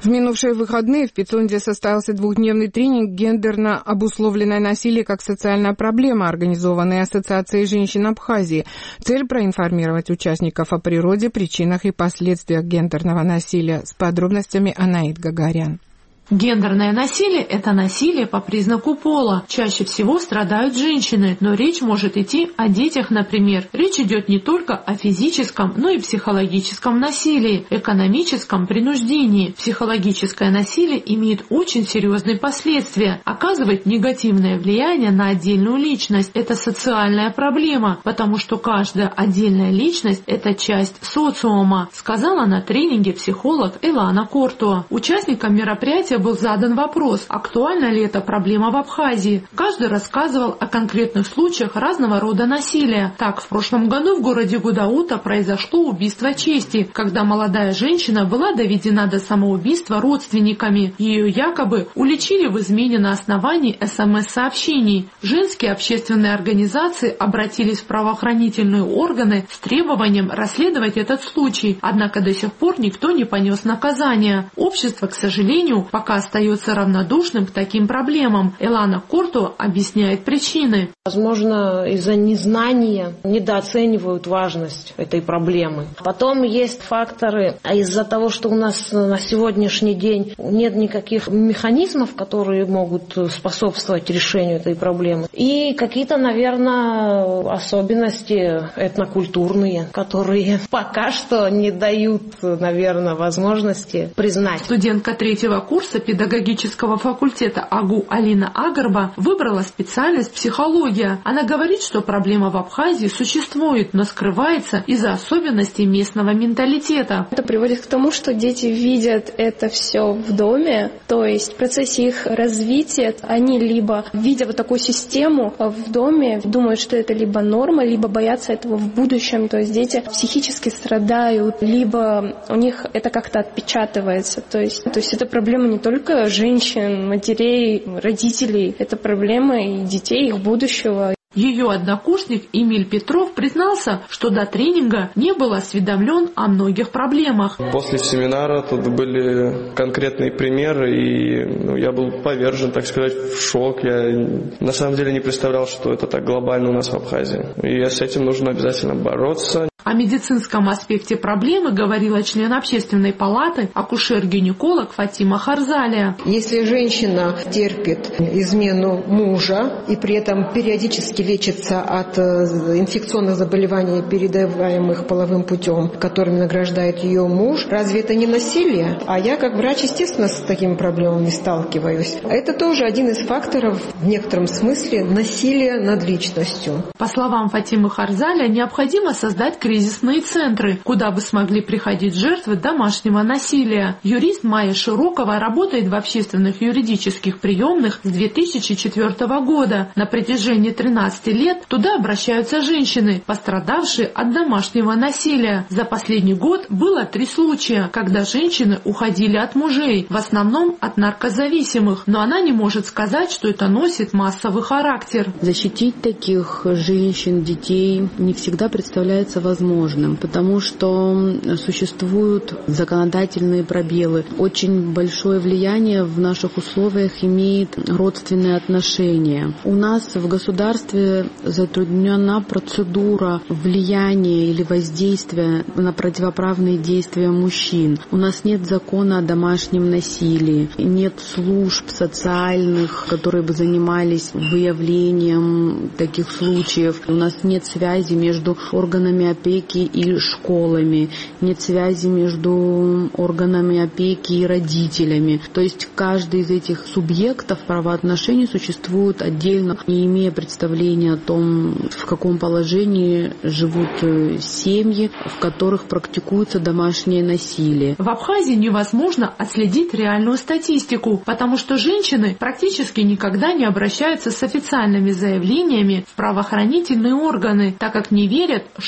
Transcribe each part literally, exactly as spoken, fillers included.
В минувшие выходные в Пицунде состоялся двухдневный тренинг «Гендерно обусловленное насилие как социальная проблема», организованный Ассоциацией женщин Абхазии. Цель – проинформировать участников о природе, причинах и последствиях гендерного насилия. С подробностями Анаит Гагарян. Гендерное насилие – это насилие по признаку пола. Чаще всего страдают женщины, но речь может идти о детях, например. Речь идет не только о физическом, но и психологическом насилии, экономическом принуждении. Психологическое насилие имеет очень серьезные последствия, оказывает негативное влияние на отдельную личность. Это социальная проблема, потому что каждая отдельная личность – это часть социума, сказала на тренинге психолог Элана Кортуа. Участникам мероприятия был задан вопрос, актуальна ли эта проблема в Абхазии. Каждый рассказывал о конкретных случаях разного рода насилия. Так, в прошлом году в городе Гудаута произошло убийство чести, когда молодая женщина была доведена до самоубийства родственниками. Ее якобы уличили в измене на основании эс эм эс-сообщений. Женские общественные организации обратились в правоохранительные органы с требованием расследовать этот случай, однако до сих пор никто не понес наказания. Общество, к сожалению, пока остается равнодушным к таким проблемам. Элана Корту объясняет причины. Возможно, из-за незнания недооценивают важность этой проблемы. Потом есть факторы, а из-за того, что у нас на сегодняшний день нет никаких механизмов, которые могут способствовать решению этой проблемы. И какие-то, наверное, особенности этнокультурные, которые пока что не дают, наверное, возможности признать. Студентка третьего курса педагогического факультета АГУ Алина Агарба выбрала специальность психология. Она говорит, что проблема в Абхазии существует, но скрывается из-за особенностей местного менталитета. Это приводит к тому, что дети видят это все в доме, то есть в процессе их развития они либо, видя вот такую систему в доме, думают, что это либо норма, либо боятся этого в будущем, то есть дети психически страдают, либо у них это как-то отпечатывается, то есть, то есть это проблема не только женщин, матерей, родителей, это проблема и детей, их будущего. Ее однокурсник Эмиль Петров признался, что до тренинга не был осведомлен о многих проблемах. После семинара тут были конкретные примеры, и ну, я был повержен, так сказать, в шок. Я на самом деле не представлял, что это так глобально у нас в Абхазии. И с этим нужно обязательно бороться. О медицинском аспекте проблемы говорила член общественной палаты, акушер-гинеколог Фатима Харзалия. Если женщина терпит измену мужа и при этом периодически лечится от инфекционных заболеваний, передаваемых половым путем, которыми награждает ее муж, разве это не насилие? А я как врач, естественно, с такими проблемами сталкиваюсь. Это тоже один из факторов, в некотором смысле, насилия над личностью. По словам Фатимы Харзалия, необходимо создать кризисные центры, куда бы смогли приходить жертвы домашнего насилия. Юрист Майя Широкова работает в общественных юридических приемных с две тысячи четвёртого года. На протяжении тринадцати лет туда обращаются женщины, пострадавшие от домашнего насилия. За последний год было три случая, когда женщины уходили от мужей, в основном от наркозависимых, но она не может сказать, что это носит массовый характер. Защитить таких женщин, детей не всегда представляется возможным, потому что существуют законодательные пробелы. Очень большое влияние в наших условиях имеет родственные отношения. У нас в государстве затруднена процедура влияния или воздействия на противоправные действия мужчин. У нас нет закона о домашнем насилии, нет служб социальных, которые бы занимались выявлением таких случаев. У нас нет связи между органами опеки и школами, нет связи между органами опеки и родителями. То есть каждый из этих субъектов правоотношений существует отдельно, не имея представления о том, в каком положении живут семьи, в которых практикуется домашнее насилие. В Абхазии невозможно отследить реальную статистику, потому что женщины практически никогда не обращаются с официальными заявлениями в правоохранительные органы, так как не верят, что им помогут.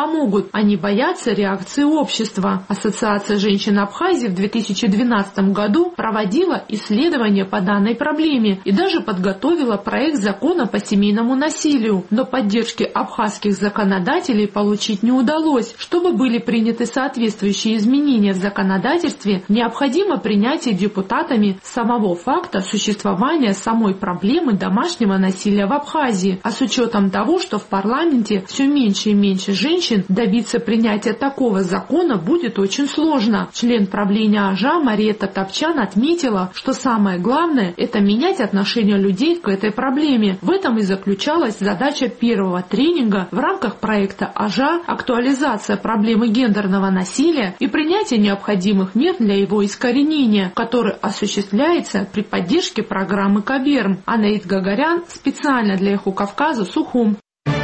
помогут. Они боятся реакции общества. Ассоциация женщин Абхазии в две тысячи двенадцатом году проводила исследования по данной проблеме и даже подготовила проект закона по семейному насилию. Но поддержки абхазских законодателей получить не удалось. Чтобы были приняты соответствующие изменения в законодательстве, необходимо принятие депутатами самого факта существования самой проблемы домашнего насилия в Абхазии. А с учетом того, что в парламенте все меньше и меньше женщин, добиться принятия такого закона будет очень сложно. Член правления АЖА Марета Топчан отметила, что самое главное – это менять отношение людей к этой проблеме. В этом и заключалась задача первого тренинга в рамках проекта АЖА «Актуализация проблемы гендерного насилия и принятие необходимых мер для его искоренения», который осуществляется при поддержке программы КАБЕРМ. Анаит Гагарян специально для Эхо Кавказа, Сухум.